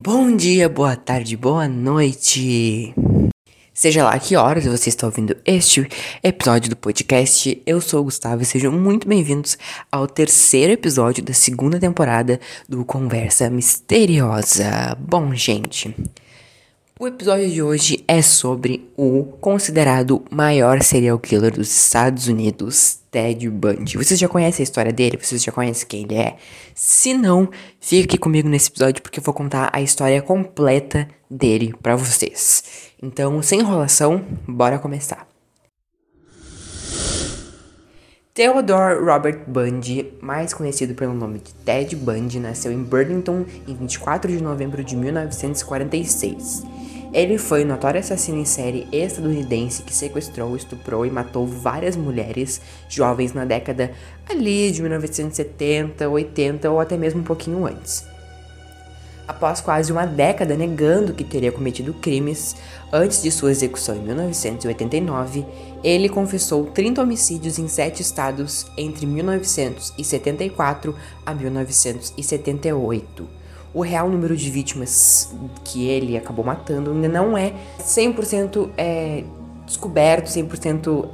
Bom dia, boa tarde, boa noite. Seja lá que horas você está ouvindo este episódio do podcast, eu sou o Gustavo e sejam muito bem-vindos ao terceiro episódio da segunda temporada do Conversa Misteriosa. Bom, gente, o episódio de hoje é sobre o considerado maior serial killer dos Estados Unidos, Ted Bundy. Vocês já conhecem a história dele? Vocês já conhecem quem ele é? Se não, fica aqui comigo nesse episódio porque eu vou contar a história completa dele pra vocês. Então, sem enrolação, bora começar. Theodore Robert Bundy, mais conhecido pelo nome de Ted Bundy, nasceu em Burlington em 24 de novembro de 1946. Ele foi um notório assassino em série estadunidense que sequestrou, estuprou e matou várias mulheres jovens na década ali de 1970, 80 ou até mesmo um pouquinho antes. Após quase uma década negando que teria cometido crimes, antes de sua execução em 1989, ele confessou 30 homicídios em 7 estados entre 1974 a 1978. O real número de vítimas que ele acabou matando ainda não é 100% descoberto, 100%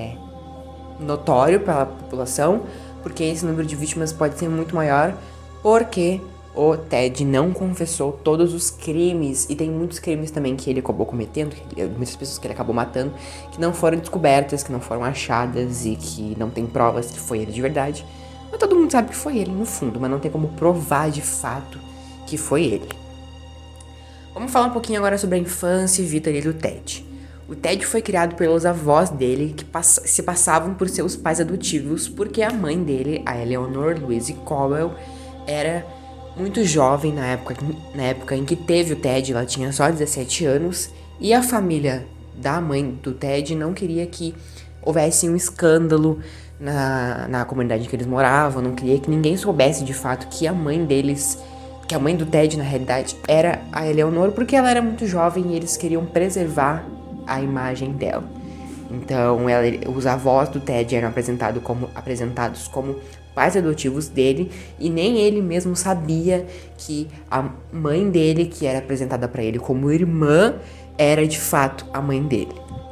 notório pela população, porque esse número de vítimas pode ser muito maior, porque o Ted não confessou todos os crimes, e tem muitos crimes também que ele acabou cometendo, muitas pessoas que ele acabou matando, que não foram descobertas, que não foram achadas e que não tem provas que foi ele de verdade. Mas todo mundo sabe que foi ele no fundo, mas não tem como provar de fato que foi ele. Vamos falar um pouquinho agora sobre a infância e vida do Ted. O Ted foi criado pelos avós dele, que se passavam por seus pais adotivos, porque a mãe dele, a Eleanor Louise Cowell, era muito jovem na época em que teve o Ted. Ela tinha só 17 anos, e a família da mãe do Ted não queria que houvesse um escândalo na comunidade em que eles moravam, não queria que ninguém soubesse de fato que a mãe do Ted, na realidade, era a Eleanor, porque ela era muito jovem e eles queriam preservar a imagem dela. Então, os avós do Ted eram apresentados como pais adotivos dele, e nem ele mesmo sabia que a mãe dele, que era apresentada para ele como irmã, era de fato a mãe dele.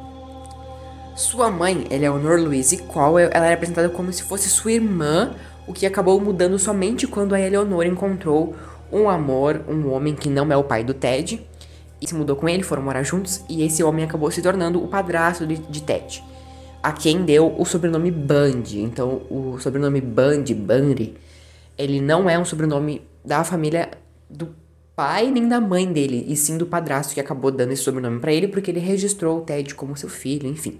Sua mãe, Eleanor Louise Cowell, ela era apresentada como se fosse sua irmã, o que acabou mudando somente quando a Eleanor encontrou um amor, um homem que não é o pai do Ted, e se mudou com ele, foram morar juntos, e esse homem acabou se tornando o padrasto de Ted, a quem deu o sobrenome Bundy. Então, o sobrenome Bundy, ele não é um sobrenome da família do pai nem da mãe dele, e sim do padrasto que acabou dando esse sobrenome pra ele, porque ele registrou o Ted como seu filho, enfim.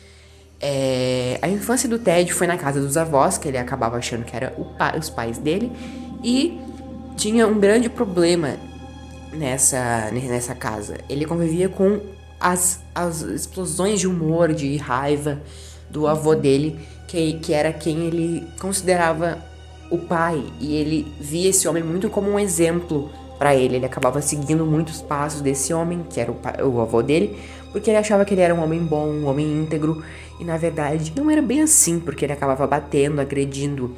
A infância do Ted foi na casa dos avós, que ele acabava achando que eram os pais dele, e tinha um grande problema nessa casa. Ele convivia com as explosões de humor, de raiva do avô dele, que era quem ele considerava o pai, e ele via esse homem muito como um exemplo para ele. Ele acabava seguindo muitos passos desse homem, que era o avô dele, porque ele achava que ele era um homem bom, um homem íntegro, e na verdade não era bem assim, porque ele acabava batendo, agredindo,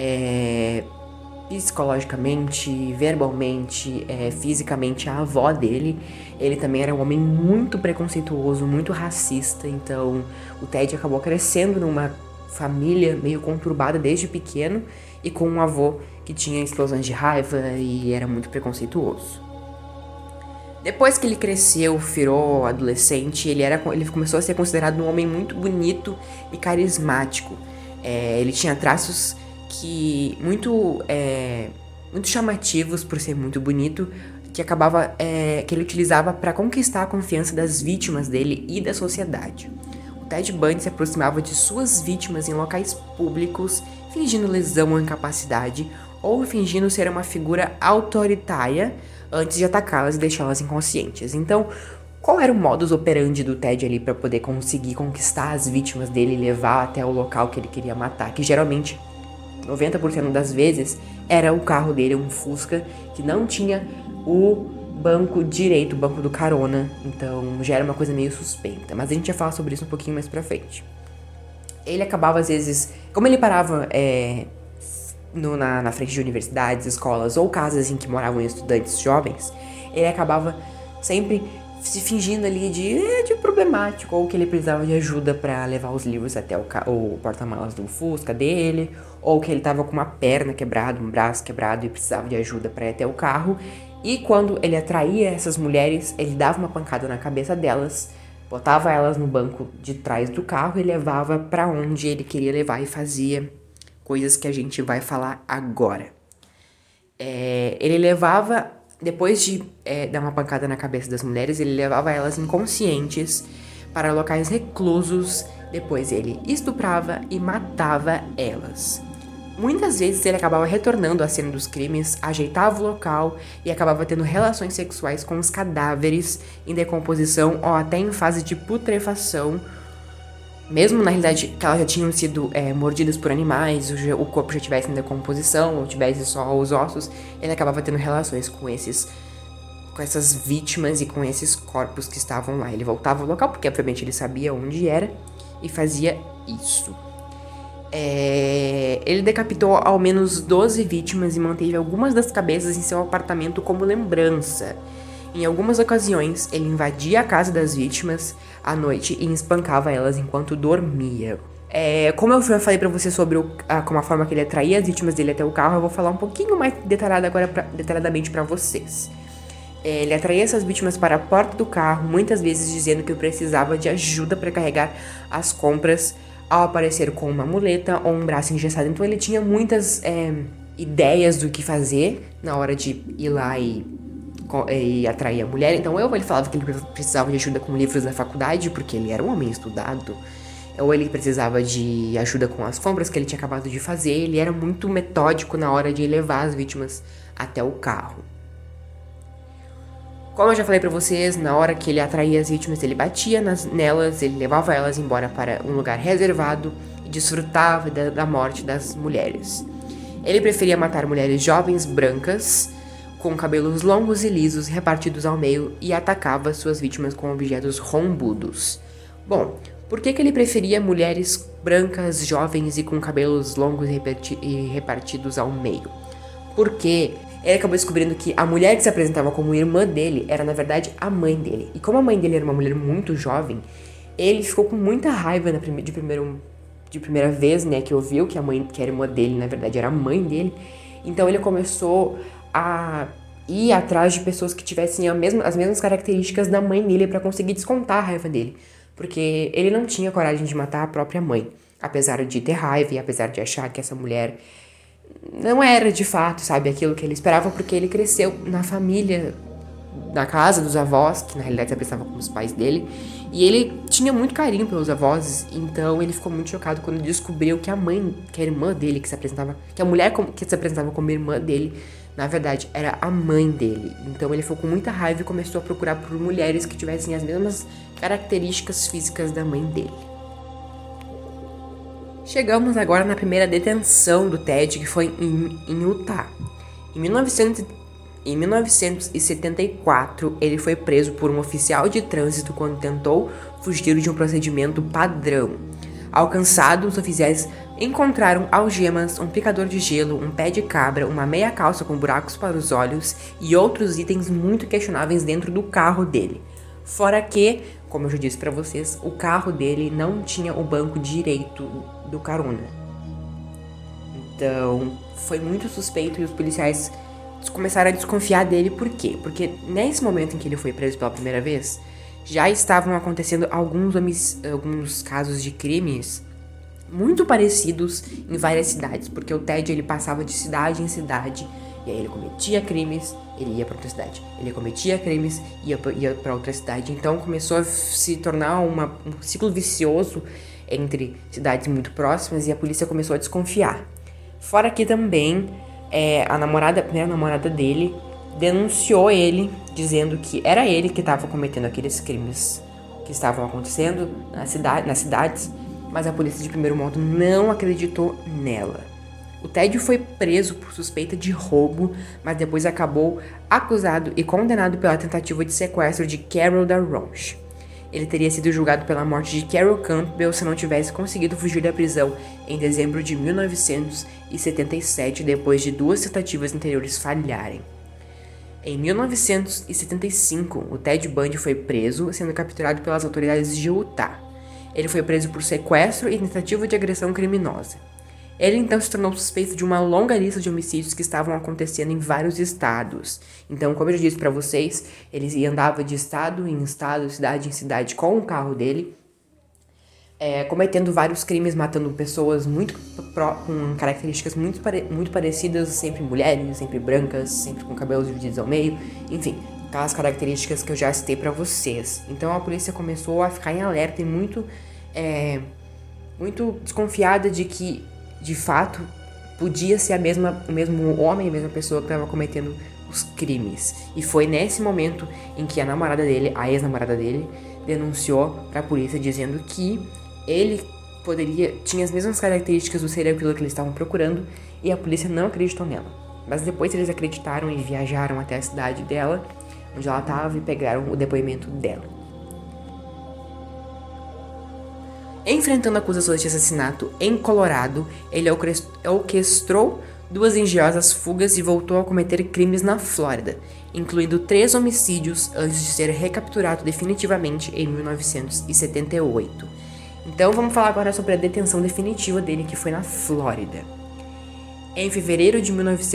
psicologicamente, verbalmente, fisicamente a avó dele. Ele também era um homem muito preconceituoso, muito racista. Então o Ted acabou crescendo numa família meio conturbada desde pequeno, e com um avô que tinha explosões de raiva e era muito preconceituoso. Depois que ele cresceu, virou adolescente, ele começou a ser considerado um homem muito bonito e carismático. Ele tinha traços muito chamativos por ser muito bonito, que ele utilizava para conquistar a confiança das vítimas dele e da sociedade. O Ted Bundy se aproximava de suas vítimas em locais públicos, fingindo lesão ou incapacidade, ou fingindo ser uma figura autoritária antes de atacá-las e deixá-las inconscientes. Então, qual era o modus operandi do Ted ali para poder conseguir conquistar as vítimas dele e levar até o local que ele queria matar? Que geralmente 90% das vezes era o carro dele, um Fusca, que não tinha o banco direito, o banco do carona. Então já era uma coisa meio suspeita, mas a gente ia falar sobre isso um pouquinho mais pra frente. Ele acabava às vezes, como ele parava na frente de universidades, escolas ou casas em que moravam estudantes jovens, ele acabava sempre se fingindo ali de problemático, ou que ele precisava de ajuda pra levar os livros até o porta-malas do Fusca dele, ou que ele tava com uma perna quebrada, um braço quebrado e precisava de ajuda pra ir até o carro. E quando ele atraía essas mulheres, ele dava uma pancada na cabeça delas, botava elas no banco de trás do carro e levava pra onde ele queria levar e fazia coisas que a gente vai falar agora. Ele levava, depois de dar uma pancada na cabeça das mulheres, ele levava elas inconscientes para locais reclusos, depois ele estuprava e matava elas. Muitas vezes ele acabava retornando à cena dos crimes, ajeitava o local e acabava tendo relações sexuais com os cadáveres em decomposição ou até em fase de putrefação. Mesmo na realidade que elas já tinham sido mordidas por animais, o corpo já estivesse em decomposição ou tivesse só os ossos, ele acabava tendo relações com essas vítimas e com esses corpos que estavam lá. Ele voltava ao local, porque obviamente ele sabia onde era, e fazia isso. Ele decapitou ao menos 12 vítimas e manteve algumas das cabeças em seu apartamento como lembrança. Em algumas ocasiões, ele invadia a casa das vítimas à noite e espancava elas enquanto dormia. Como eu já falei pra você sobre como a forma que ele atraía as vítimas dele até o carro, eu vou falar um pouquinho mais detalhadamente pra vocês. Ele atraía essas vítimas para a porta do carro, muitas vezes dizendo que precisava de ajuda para carregar as compras, ao aparecer com uma muleta ou um braço engessado. Então ele tinha muitas ideias do que fazer na hora de ir lá e atrair a mulher. Então ele falava que ele precisava de ajuda com livros da faculdade, porque ele era um homem estudado. Ou ele precisava de ajuda com as compras que ele tinha acabado de fazer. Ele era muito metódico na hora de levar as vítimas até o carro. Como eu já falei pra vocês, na hora que ele atraía as vítimas, ele batia nelas, ele levava elas embora para um lugar reservado e desfrutava da morte das mulheres. Ele preferia matar mulheres jovens brancas, com cabelos longos e lisos repartidos ao meio, e atacava suas vítimas com objetos rombudos. Bom, por que ele preferia mulheres brancas, jovens e com cabelos longos e repartidos ao meio? Porque ele acabou descobrindo que a mulher que se apresentava como irmã dele era, na verdade, a mãe dele. E como a mãe dele era uma mulher muito jovem, ele ficou com muita raiva de primeira vez, né, que ouviu que a mãe, que era irmã dele, na verdade, era a mãe dele. Então ele começou a ir atrás de pessoas que tivessem as mesmas características da mãe dele para conseguir descontar a raiva dele. Porque ele não tinha coragem de matar a própria mãe, apesar de ter raiva e apesar de achar que essa mulher não era de fato, sabe, aquilo que ele esperava, porque ele cresceu na família, na casa dos avós, que na realidade se apresentava como os pais dele, e ele tinha muito carinho pelos avós. Então ele ficou muito chocado quando descobriu que a mãe, que a irmã dele, que a mulher que se apresentava como irmã dele, na verdade era a mãe dele. Então ele ficou com muita raiva e começou a procurar por mulheres que tivessem as mesmas características físicas da mãe dele. Chegamos agora na primeira detenção do Ted, que foi em Utah. Em 1974, ele foi preso por um oficial de trânsito quando tentou fugir de um procedimento padrão. Alcançados, os oficiais encontraram algemas, um picador de gelo, um pé de cabra, uma meia calça com buracos para os olhos e outros itens muito questionáveis dentro do carro dele. Fora que, como eu já disse pra vocês, o carro dele não tinha o banco direito do carona. Então, foi muito suspeito e os policiais começaram a desconfiar dele. Por quê? Porque nesse momento em que ele foi preso pela primeira vez, já estavam acontecendo alguns casos de crimes muito parecidos em várias cidades, porque o Ted ele passava de cidade em cidade, e aí ele cometia crimes, ele ia para outra cidade, ele cometia crimes, ia para outra cidade. Então começou a se tornar um ciclo vicioso entre cidades muito próximas, e a polícia começou a desconfiar. Fora que também a primeira namorada dele denunciou ele, dizendo que era ele que estava cometendo aqueles crimes que estavam acontecendo nas cidades, mas a polícia de primeiro modo não acreditou nela. O Ted foi preso por suspeita de roubo, mas depois acabou acusado e condenado pela tentativa de sequestro de Carol DaRoche. Ele teria sido julgado pela morte de Carol Campbell se não tivesse conseguido fugir da prisão em dezembro de 1977, depois de 2 tentativas anteriores falharem. Em 1975, o Ted Bundy foi preso, sendo capturado pelas autoridades de Utah. Ele foi preso por sequestro e tentativa de agressão criminosa. Ele então se tornou suspeito de uma longa lista de homicídios que estavam acontecendo em vários estados. Então, como eu já disse para vocês, ele andava de estado em estado, cidade em cidade com o carro dele, cometendo vários crimes, matando pessoas com características muito parecidas, sempre mulheres, sempre brancas, sempre com cabelos divididos ao meio, enfim, aquelas características que eu já citei pra vocês. Então a polícia começou a ficar em alerta e muito desconfiada de que, de fato, podia ser o mesmo homem, a mesma pessoa que estava cometendo os crimes. E foi nesse momento em que a ex-namorada dele, denunciou pra polícia dizendo que ele tinha as mesmas características do serial killer que eles estavam procurando, e a polícia não acreditou nela. Mas depois eles acreditaram e viajaram até a cidade dela, onde ela estava, e pegaram o depoimento dela. Enfrentando acusações de assassinato em Colorado, ele orquestrou 2 engenhosas fugas e voltou a cometer crimes na Flórida, incluindo 3 homicídios antes de ser recapturado definitivamente em 1978. Então vamos falar agora sobre a detenção definitiva dele, que foi na Flórida. Em fevereiro de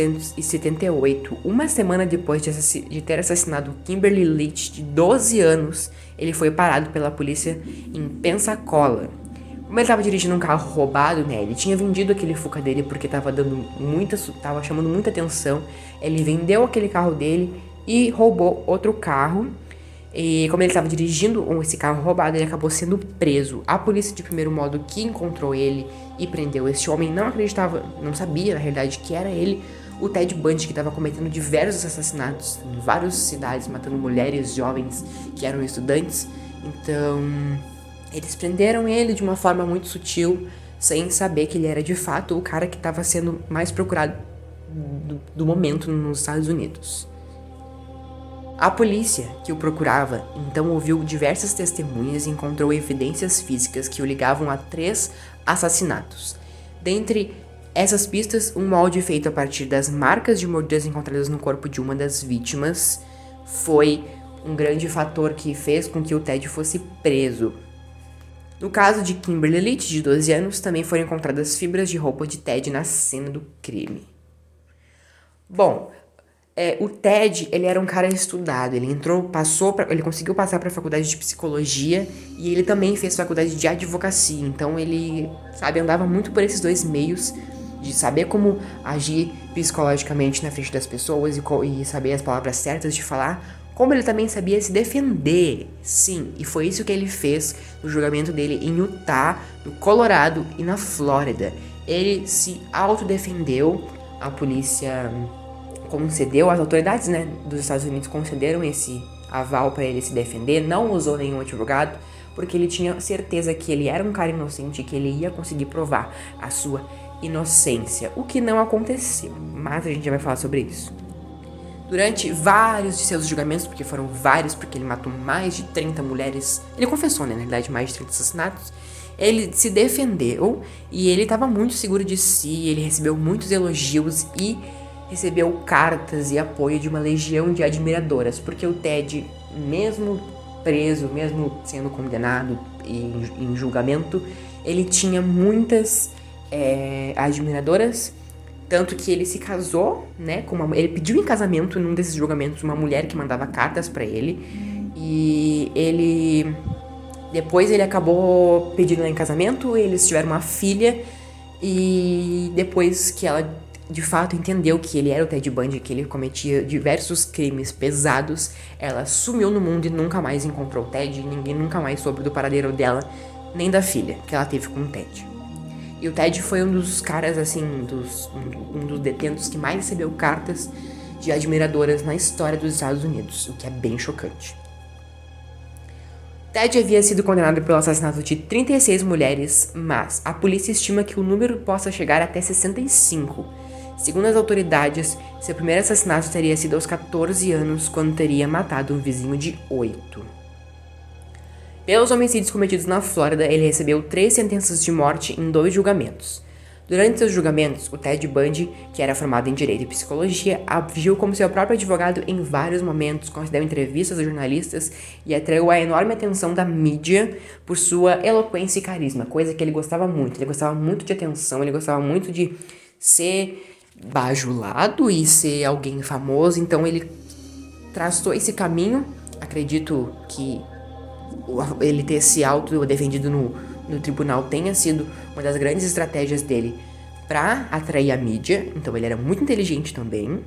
1978, uma semana depois de ter assassinado Kimberly Leach, de 12 anos, ele foi parado pela polícia em Pensacola. Como ele estava dirigindo um carro roubado, né, ele tinha vendido aquele Fuca dele porque estava chamando muita atenção. Ele vendeu aquele carro dele e roubou outro carro. E como ele estava dirigindo esse carro roubado, ele acabou sendo preso. A polícia, de primeiro modo, que encontrou ele e prendeu esse homem, não sabia, na realidade, que era ele, o Ted Bundy, que estava cometendo diversos assassinatos em várias cidades, matando mulheres, jovens que eram estudantes. Então, eles prenderam ele de uma forma muito sutil, sem saber que ele era, de fato, o cara que estava sendo mais procurado do momento nos Estados Unidos. A polícia, que o procurava, então ouviu diversas testemunhas e encontrou evidências físicas que o ligavam a 3 assassinatos. Dentre essas pistas, um molde feito a partir das marcas de mordidas encontradas no corpo de uma das vítimas foi um grande fator que fez com que o Ted fosse preso. No caso de Kimberly Leach, de 12 anos, também foram encontradas fibras de roupa de Ted na cena do crime. Bom, o Ted, ele era um cara estudado, ele conseguiu passar para a faculdade de psicologia e ele também fez faculdade de advocacia, então ele, andava muito por esses 2 meios de saber como agir psicologicamente na frente das pessoas e saber as palavras certas de falar, como ele também sabia se defender, sim, e foi isso que ele fez no julgamento dele em Utah, no Colorado e na Flórida. Ele se autodefendeu, a polícia concedeu, as autoridades, dos Estados Unidos concederam esse aval para ele se defender, não usou nenhum advogado, porque ele tinha certeza que ele era um cara inocente e que ele ia conseguir provar a sua inocência, o que não aconteceu, mas a gente já vai falar sobre isso. Durante vários de seus julgamentos, porque foram vários, porque ele matou mais de 30 mulheres, ele confessou, na verdade, mais de 30 assassinatos, ele se defendeu e ele estava muito seguro de si, ele recebeu muitos elogios e recebeu cartas e apoio de uma legião de admiradoras, porque o Ted, mesmo preso, mesmo sendo condenado em julgamento, ele tinha muitas admiradoras, tanto que ele se casou, ele pediu em casamento num desses julgamentos uma mulher que mandava cartas pra ele, e depois ele acabou pedindo ela em casamento, eles tiveram uma filha, e depois que ela de fato entendeu que ele era o Ted Bundy, que ele cometia diversos crimes pesados, ela sumiu no mundo e nunca mais encontrou o Ted, e ninguém nunca mais soube do paradeiro dela, nem da filha que ela teve com o Ted. E o Ted foi um dos caras, um dos detentos que mais recebeu cartas de admiradoras na história dos Estados Unidos, o que é bem chocante. Ted havia sido condenado pelo assassinato de 36 mulheres, mas a polícia estima que o número possa chegar até 65. Segundo as autoridades, seu primeiro assassinato teria sido aos 14 anos, quando teria matado um vizinho de 8. Pelos homicídios cometidos na Flórida, ele recebeu 3 sentenças de morte em 2 julgamentos. Durante seus julgamentos, o Ted Bundy, que era formado em Direito e Psicologia, agiu como seu próprio advogado em vários momentos, concedeu entrevistas a jornalistas e atraiu a enorme atenção da mídia por sua eloquência e carisma, coisa que ele gostava muito. Ele gostava muito de atenção, ele gostava muito de ser bajulado e ser alguém famoso, então ele traçou esse caminho. Acredito que ele ter se auto-defendido no tribunal tenha sido uma das grandes estratégias dele para atrair a mídia, então ele era muito inteligente também.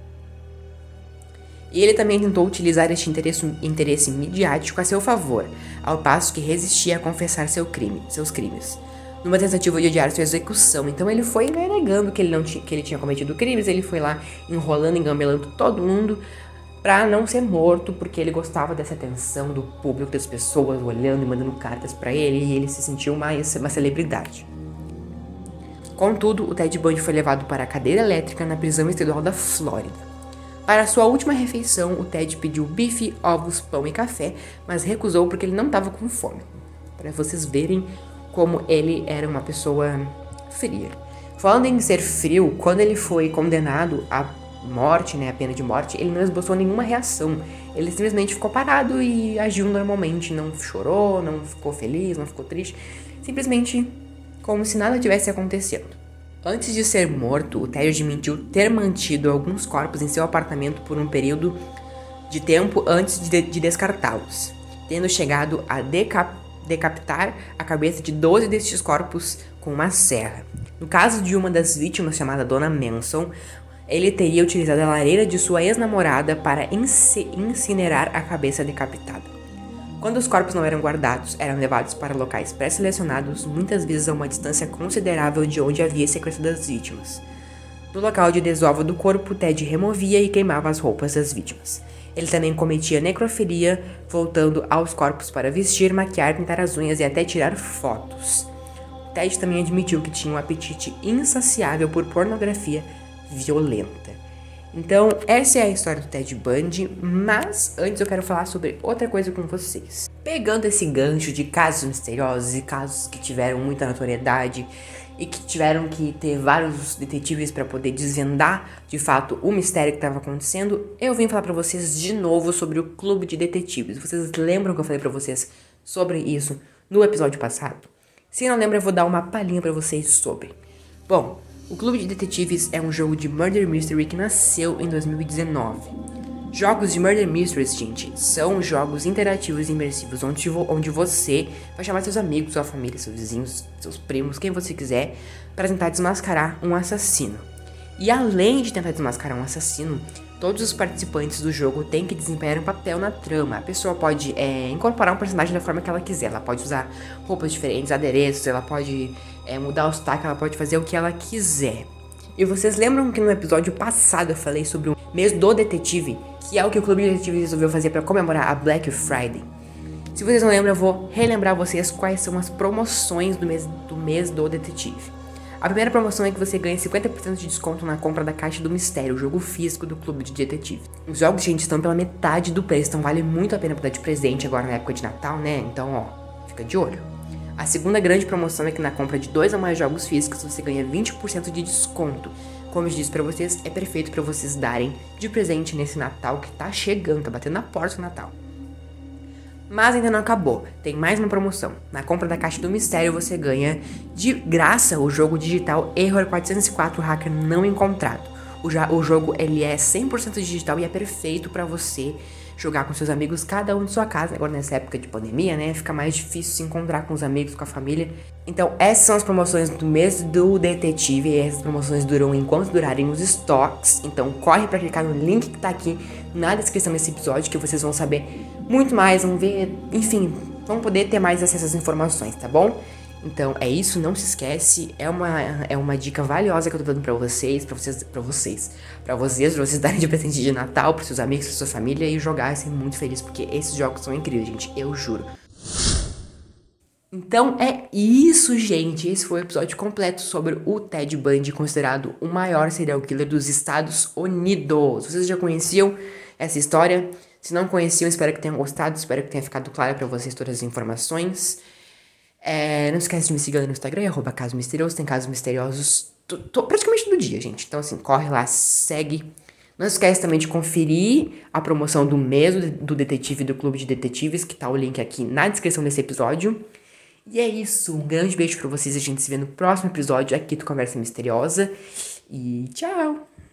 E ele também tentou utilizar este interesse midiático a seu favor, ao passo que resistia a confessar seus crimes, numa tentativa de adiar sua execução. Então ele foi negando que ele tinha cometido crimes, ele foi lá enrolando, engambelando todo mundo pra não ser morto, porque ele gostava dessa atenção do público, das pessoas olhando e mandando cartas pra ele, e ele se sentiu uma celebridade. Contudo, o Ted Bundy foi levado para a cadeira elétrica na prisão estadual da Flórida. Para sua última refeição, o Ted pediu bife, ovos, pão e café, mas recusou porque ele não estava com fome. Para vocês verem como ele era uma pessoa fria. Falando em ser frio, quando ele foi condenado a morte, a pena de morte, ele não esboçou nenhuma reação. Ele simplesmente ficou parado e agiu normalmente, não chorou, não ficou feliz, não ficou triste, simplesmente como se nada tivesse acontecendo. Antes de ser morto, o Ted admitiu ter mantido alguns corpos em seu apartamento por um período de tempo antes de descartá-los, tendo chegado a decapitar a cabeça de 12 destes corpos com uma serra. No caso de uma das vítimas, chamada Dona Manson, ele teria utilizado a lareira de sua ex-namorada para incinerar a cabeça decapitada. Quando os corpos não eram guardados, eram levados para locais pré-selecionados, muitas vezes a uma distância considerável de onde havia sequência das vítimas. No local de desova do corpo, Ted removia e queimava as roupas das vítimas. Ele também cometia necrofilia, voltando aos corpos para vestir, maquiar, pintar as unhas e até tirar fotos. Ted também admitiu que tinha um apetite insaciável por pornografia violenta. Então, essa é a história do Ted Bundy, mas antes eu quero falar sobre outra coisa com vocês. Pegando esse gancho de casos misteriosos e casos que tiveram muita notoriedade e que tiveram que ter vários detetives para poder desvendar de fato o mistério que estava acontecendo, eu vim falar para vocês de novo sobre o Clube de Detetives. Vocês lembram que eu falei para vocês sobre isso no episódio passado? Se não lembra, eu vou dar uma palhinha para vocês sobre. Bom, o Clube de Detetives é um jogo de Murder Mystery que nasceu em 2019. Jogos de Murder Mysteries, gente, são jogos interativos e imersivos onde você vai chamar seus amigos, sua família, seus vizinhos, seus primos, quem você quiser, para tentar desmascarar um assassino. E além de tentar desmascarar um assassino, todos os participantes do jogo têm que desempenhar um papel na trama. A pessoa pode incorporar um personagem da forma que ela quiser. Ela pode usar roupas diferentes, adereços, ela pode mudar o sotaque, ela pode fazer o que ela quiser. E vocês lembram que no episódio passado eu falei sobre o mês do detetive, que é o que o Clube de Detetives resolveu fazer para comemorar a Black Friday? Se vocês não lembram, eu vou relembrar vocês quais são as promoções do mês do detetive. A primeira promoção é que você ganha 50% de desconto na compra da Caixa do Mistério, o jogo físico do Clube de Detetive. Os jogos, gente, estão pela metade do preço, então vale muito a pena pra dar de presente agora na época de Natal, né? Então, ó, fica de olho. A segunda grande promoção é que na compra de 2 ou mais jogos físicos você ganha 20% de desconto. Como eu disse pra vocês, é perfeito pra vocês darem de presente nesse Natal que tá chegando, tá batendo na porta o Natal. Mas ainda não acabou, tem mais uma promoção. Na compra da Caixa do Mistério você ganha de graça o jogo digital Error 404 Hacker Não Encontrado. O jogo ele é 100% digital e é perfeito pra você jogar com seus amigos, cada um de sua casa. Agora nessa época de pandemia, né, fica mais difícil se encontrar com os amigos, com a família. Então essas são as promoções do mês do detetive, e essas promoções duram enquanto durarem os estoques. Então corre pra clicar no link que tá aqui na descrição desse episódio, que vocês vão saber muito mais, vão ver, enfim, vão poder ter mais acesso às informações, tá bom? Então é isso, não se esquece, é uma dica valiosa que eu tô dando pra vocês darem de presente de Natal pros seus amigos, pra sua família e jogar assim muito feliz, porque esses jogos são incríveis, gente, eu juro. Então é isso, gente, esse foi o episódio completo sobre o Ted Bundy, considerado o maior serial killer dos Estados Unidos. Vocês já conheciam essa história? Se não conheciam, espero que tenham gostado, espero que tenha ficado claro pra vocês todas as informações. Não esquece de me seguir lá no Instagram, @caso misterioso, tem casos misteriosos praticamente todo dia, gente. Então, assim, corre lá, segue. Não esquece também de conferir a promoção do mês do Detetive do Clube de Detetives, que tá o link aqui na descrição desse episódio. E é isso, um grande beijo pra vocês, a gente se vê no próximo episódio aqui do Conversa Misteriosa. E tchau!